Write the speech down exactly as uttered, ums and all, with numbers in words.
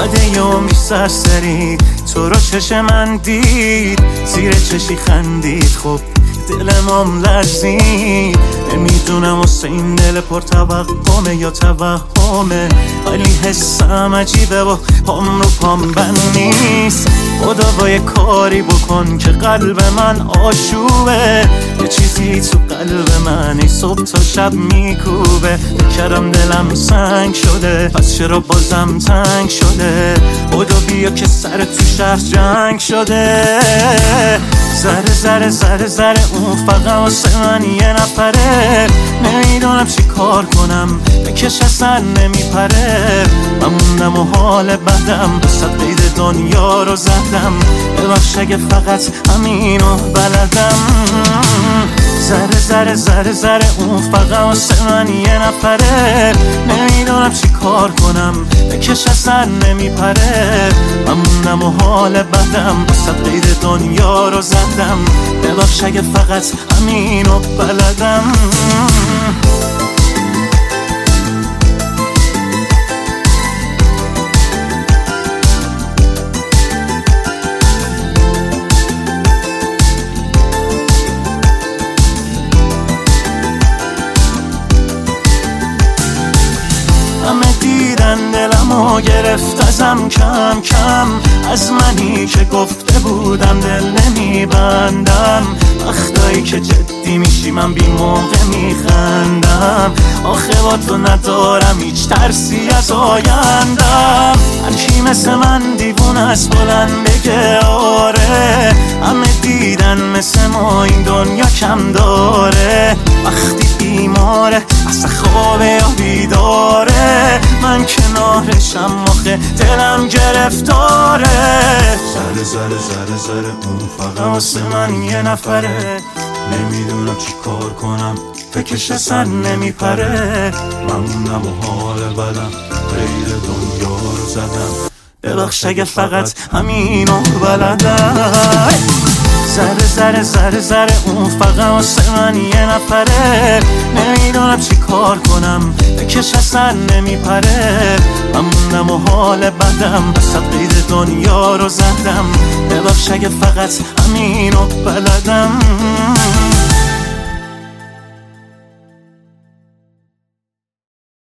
بعد یه عمری سرسری تو رو چشم من دید، زیر چشی خندید، خب دلم لرزید. نمیدونم واسه این دل پر توقمه یا توهمه، ولی حسم عجیبه و پام رو پام بند نیست. خدا با یه کاری بکن که قلب من آشوبه، یه چیزی تو قلب من ای صبح تا شب میکوبه. بکرم دلم سنگ شده، پس چرا بازم تنگ شده؟ خدا بیا که سر تو شهر جنگ شده. ذره ذره ذره ذره اون فقط واسه من یه نفره، نمیدونم چی کار کنم بکش اصلا نمیپره. من موندم و حال بدم بسد قید دنیا رو زدم، ببخش اگه فقط همینو بلدم. ذره ذره ذره ذره اون فقط واسه من یه نفره، نمیدونم چی کار کنم بکش اصلا نمیپره. من موندم و حال بدم بسد قید دنیا رو زدم، ببخش اگه فقط همینو بلدم. همه دیدن دلمو گرفت ازم کم کم، از منی که گفته بودم دل نمیبندم. وقتایی که جدی میشی من بی موقع میخندم، آخه با تو ندارم هیچ ترسی از آیندم. هرکی مثل من دیوونه است بلند بگه آره، همه دیدن مثل ما این دنیا کم داره. وقتی بیماره اصلا خوابه یا بیداره، من کنارشم آخه دلم گرفتاره. ذره ذره ذره ذره اون فقط واسه من یه نفره، نمیدونم چی کار کنم فکرش اصلا نمیپره. من موندم و حال بدم غیر دنیا رو زدم، ببخش اگه فقط همینو بلدم. ذره ذره ذره ذره اون فقط واسه من یه نفره، نمیدونم چی کار کنم بکش اصلا نمیپره. من موندم و حال بدم بسد قید دنیا رو زدم، ببخش اگه فقط همینو بلدم.